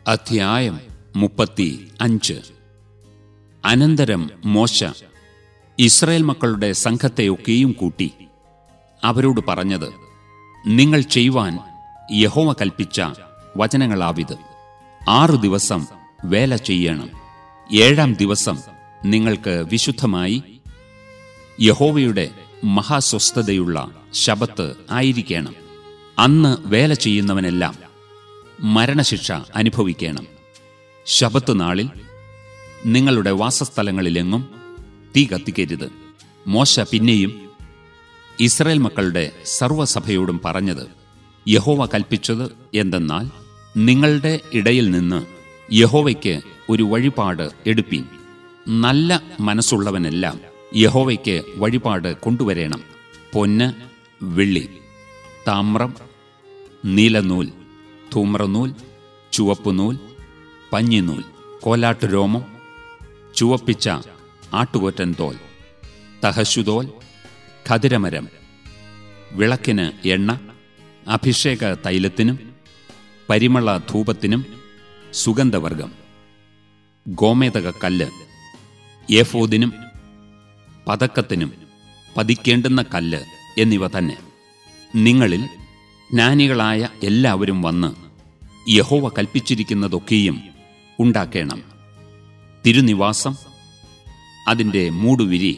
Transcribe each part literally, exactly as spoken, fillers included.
അധ്യായം മുപ്പത്തി അഞ്ച്. അനന്തരം മോശ ഇസ്രായേൽ മക്കളുടെ സംഘത്തെയൊക്കെയും കൂട്ടി അവരോട് പറഞ്ഞത്, നിങ്ങൾ ചെയ്യുവാൻ യഹോവ കൽപ്പിച്ച വചനങ്ങളാവിത്. ആറു ദിവസം വേല ചെയ്യണം. ഏഴാം ദിവസം നിങ്ങൾക്ക് വിശുദ്ധമായി യഹോവയുടെ മഹാസ്വസ്ഥതയുള്ള ശബത്ത് ആയിരിക്കണം. അന്ന് വേല ചെയ്യുന്നവനെല്ലാം മരണശിക്ഷ അനുഭവിക്കണം. ശബത്ത് നാളിൽ നിങ്ങളുടെ വാസസ്ഥലങ്ങളിലെങ്ങും തീ കത്തിക്കരുത്. മോശ പിന്നെയും ഇസ്രായേൽ മക്കളുടെ സർവ്വസഭയോടും പറഞ്ഞത്, യഹോവ കൽപ്പിച്ചത് എന്തെന്നാൽ, നിങ്ങളുടെ ഇടയിൽ നിന്ന് യഹോവയ്ക്ക് ഒരു വഴിപാട് എടുപ്പീൻ. നല്ല മനസ്സുള്ളവനെല്ലാം യഹോവയ്ക്ക് വഴിപാട് കൊണ്ടുവരേണം. പൊന്ന്, വെള്ളി, താമ്രം, നീലനൂൽ, ധൂമ്രനൂൽ, ചുവപ്പുനൂൽ, പഞ്ഞിനൂൽ, കോലാട്ടുരോമം, ചുവപ്പിച്ച ആട്ടുകൊറ്റൻ തോൽ, തഹശുതോൽ, ഖദിരമരം, വിളക്കിന് എണ്ണ, അഭിഷേക തൈലത്തിനും പരിമള ധൂപത്തിനും സുഗന്ധവർഗം, ഗോമേതക കല്ല്, ഏഫോദിനും പതക്കത്തിനും പതിക്കേണ്ടുന്ന കല്ല് എന്നിവ തന്നെ. നിങ്ങളിൽ ജ്ഞാനികളായ എല്ലാവരും വന്ന് യഹോവ കൽപ്പിച്ചിരിക്കുന്നതൊക്കെയും ഉണ്ടാക്കേണം. തിരുനിവാസം, അതിൻ്റെ മൂടുവിരി,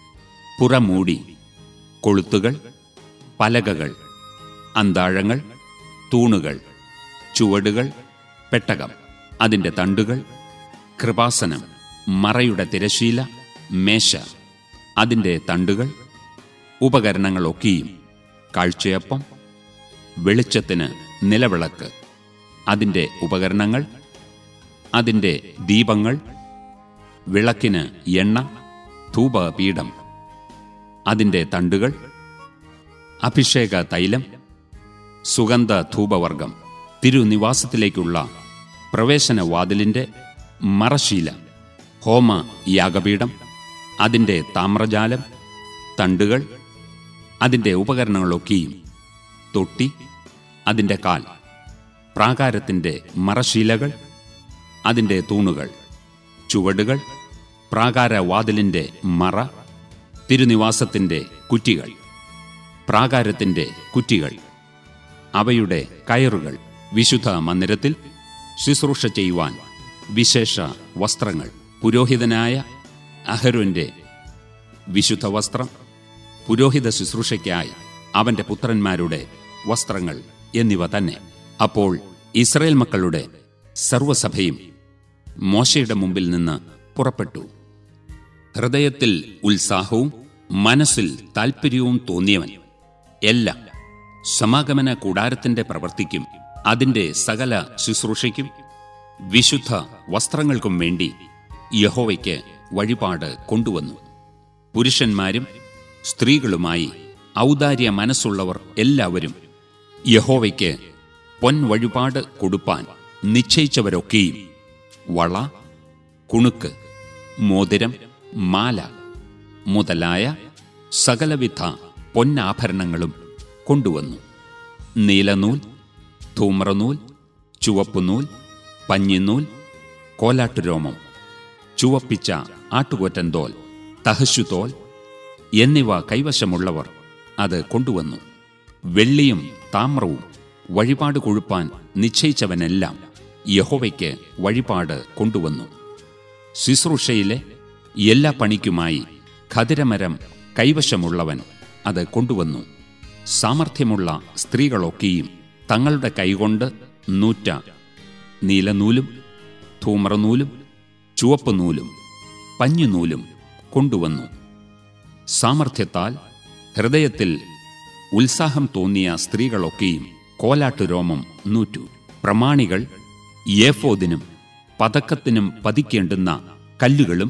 പുറമൂടി, കൊളുത്തുകൾ, പലകകൾ, അന്താഴങ്ങൾ, തൂണുകൾ, ചുവടുകൾ, പെട്ടകം, അതിൻ്റെ തണ്ടുകൾ, കൃപാസനം, മറയുടെ തിരശീല, മേശ, അതിൻ്റെ തണ്ടുകൾ, ഉപകരണങ്ങളൊക്കെയും, കാഴ്ചയപ്പം, വെളിച്ചത്തിന് നിലവിളക്ക്, അതിൻ്റെ ഉപകരണങ്ങൾ, അതിൻ്റെ ദീപങ്ങൾ, വിളക്കിന് എണ്ണ, ധൂപപീഠം, അതിൻ്റെ തണ്ടുകൾ, അഭിഷേക തൈലം, സുഗന്ധ ധൂപവർഗം, തിരുനിവാസത്തിലേക്കുള്ള പ്രവേശനവാതിലിൻ്റെ മറശീല, ഹോമ യാഗപീഠം, അതിൻ്റെ താമ്രജാലം, തണ്ടുകൾ, അതിൻ്റെ ഉപകരണങ്ങളൊക്കെയും, തൊട്ടി, അതിൻ്റെ കാൽ, പ്രാകാരത്തിൻ്റെ മറശീലകൾ, അതിൻ്റെ തൂണുകൾ, ചുവടുകൾ, പ്രാകാരവാതിലിൻ്റെ മറ, തിരുനിവാസത്തിൻ്റെ കുറ്റികൾ, പ്രാകാരത്തിൻ്റെ കുറ്റികൾ, അവയുടെ കയറുകൾ, വിശുദ്ധ മന്ദിരത്തിൽ ശുശ്രൂഷ ചെയ്യുവാൻ വിശേഷ വസ്ത്രങ്ങൾ, പുരോഹിതനായ അഹരോന്റെ വിശുദ്ധ വസ്ത്രം, പുരോഹിത ശുശ്രൂഷയ്ക്കായി അവന്റെ പുത്രന്മാരുടെ വസ്ത്രങ്ങൾ എന്നിവ തന്നെ. അപ്പോൾ ഇസ്രായേൽ മക്കളുടെ സർവ്വസഭയും മോശയുടെ മുമ്പിൽ നിന്ന് പുറപ്പെട്ടു. ഹൃദയത്തിൽ ഉത്സാഹവും മനസ്സിൽ താൽപ്പര്യവും തോന്നിയവൻ എല്ലാം സമാഗമന കൂടാരത്തിന്റെ പ്രവൃത്തിക്കും അതിന്റെ സകല ശുശ്രൂഷയ്ക്കും വിശുദ്ധ വസ്ത്രങ്ങൾക്കും വേണ്ടി യഹോവയ്ക്ക് വഴിപാട് കൊണ്ടുവന്നു. പുരുഷന്മാരും സ്ത്രീകളുമായി ഔദാര്യ മനസ്സുള്ളവർ എല്ലാവരും യഹോവയ്ക്ക് പൊൻ വഴിപാട് കൊടുപ്പാൻ നിശ്ചയിച്ചവരൊക്കെയും വള, കുണുക്ക്, മോതിരം, മാല മുതലായ സകലവിധ പൊന്നാഭരണങ്ങളും കൊണ്ടുവന്നു. നീലനൂൽ, ധൂമ്രനൂൽ, ചുവപ്പുനൂൽ, പഞ്ഞിനൂൽ, കോലാട്ടുരോമം, ചുവപ്പിച്ച ആട്ടുകൊറ്റൻ തോൽ, തഹശുതോൽ എന്നിവ കൈവശമുള്ളവർ അത് കൊണ്ടുവന്നു. വെള്ളിയും താമ്രവും വഴിപാട് കൊഴുപ്പാൻ നിശ്ചയിച്ചവനെല്ലാം യഹോവയ്ക്ക് വഴിപാട് കൊണ്ടുവന്നു. ശുശ്രൂഷയിലെ എല്ലാ പണിക്കുമായി ഖദിരമരം കൈവശമുള്ളവൻ അത് കൊണ്ടുവന്നു. സാമർഥ്യമുള്ള സ്ത്രീകളൊക്കെയും തങ്ങളുടെ കൈകൊണ്ട് നൂറ്റ നീലനൂലും ധൂമ്രനൂലും ചുവപ്പുനൂലും പഞ്ഞിനൂലും കൊണ്ടുവന്നു. സാമർഥ്യത്താൽ ഹൃദയത്തിൽ ഉത്സാഹം തോന്നിയ സ്ത്രീകളൊക്കെയും കോലാട്ടുരോമം നൂറ്റു. പ്രമാണികൾ ഏഫോദിനും പതക്കത്തിനും പതിക്കേണ്ടുന്ന കല്ലുകളും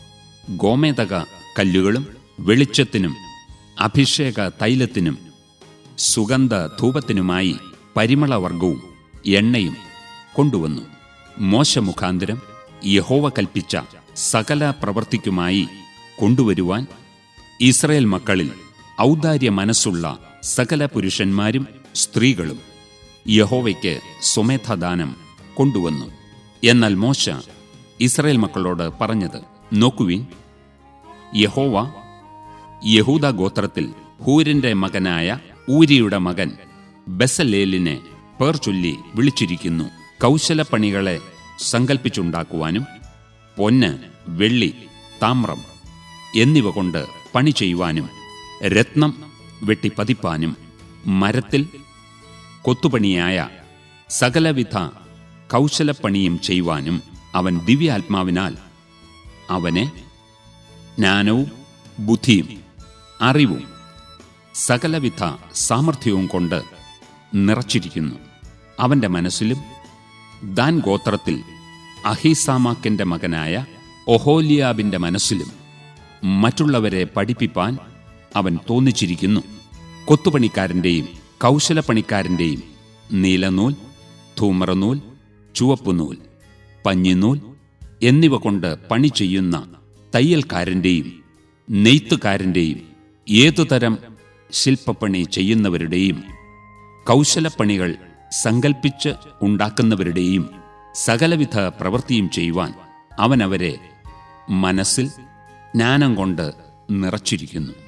ഗോമേതക കല്ലുകളും വെളിച്ചത്തിനും അഭിഷേക തൈലത്തിനും സുഗന്ധ ധൂപത്തിനുമായി പരിമളവർഗവും എണ്ണയും കൊണ്ടുവന്നു. മോശ മുഖാന്തരം യഹോവ കൽപ്പിച്ച സകല പ്രവൃത്തിക്കുമായി കൊണ്ടുവരുവാൻ ഇസ്രായേൽ മക്കളിൽ ഔദാര്യ മനസ്സുള്ള സകല പുരുഷന്മാരും സ്ത്രീകളും യഹോവയ്ക്ക് സ്വമേധദാനം കൊണ്ടുവന്നു. എന്നാൽ മോശ ഇസ്രായേൽ മക്കളോട് പറഞ്ഞത്, നോക്കുവിൻ, യഹോവ യഹൂദ ഗോത്രത്തിൽ ഹൂരിന്റെ മകനായ ഊരിയുടെ മകൻ ബെസലേലിനെ പേർ ചൊല്ലി വിളിച്ചിരിക്കുന്നു. കൗശലപ്പണികളെ സങ്കൽപ്പിച്ചുണ്ടാക്കുവാനും പൊന്ന്, വെള്ളി, താമ്രം എന്നിവ കൊണ്ട് പണി ചെയ്യുവാനും രത്നം വെട്ടിപ്പതിപ്പാനും മരത്തിൽ കൊത്തുപണിയായ സകലവിധ കൗശലപ്പണിയും ചെയ്യുവാനും അവൻ ദിവ്യാത്മാവിനാൽ അവനെ ജ്ഞാനവും ബുദ്ധിയും അറിവും സകലവിധ സാമർഥ്യവും കൊണ്ട് നിറച്ചിരിക്കുന്നു. അവന്റെ മനസ്സിലും ദാൻ ഗോത്രത്തിൽ അഹീസാമാക്കിന്റെ മകനായ ഒഹോലിയാബിന്റെ മനസ്സിലും മറ്റുള്ളവരെ പഠിപ്പിപ്പാൻ അവൻ തോന്നിച്ചിരിക്കുന്നു. കൊത്തുപണിക്കാരൻ്റെയും കൗശലപ്പണിക്കാരൻ്റെയും നീലനൂൽ, ധൂമ്രനൂൽ, ചുവപ്പുനൂൽ, പഞ്ഞിനൂൽ എന്നിവ കൊണ്ട് പണി ചെയ്യുന്ന തയ്യൽക്കാരൻ്റെയും നെയ്ത്തുകാരൻ്റെയും ഏതുതരം ശില്പപ്പണി ചെയ്യുന്നവരുടെയും കൗശലപ്പണികൾ സങ്കൽപ്പിച്ച് ഉണ്ടാക്കുന്നവരുടെയും സകലവിധ പ്രവൃത്തിയും ചെയ്യുവാൻ അവനവരെ മനസ്സിൽ ജ്ഞാനം കൊണ്ട് നിറച്ചിരിക്കുന്നു.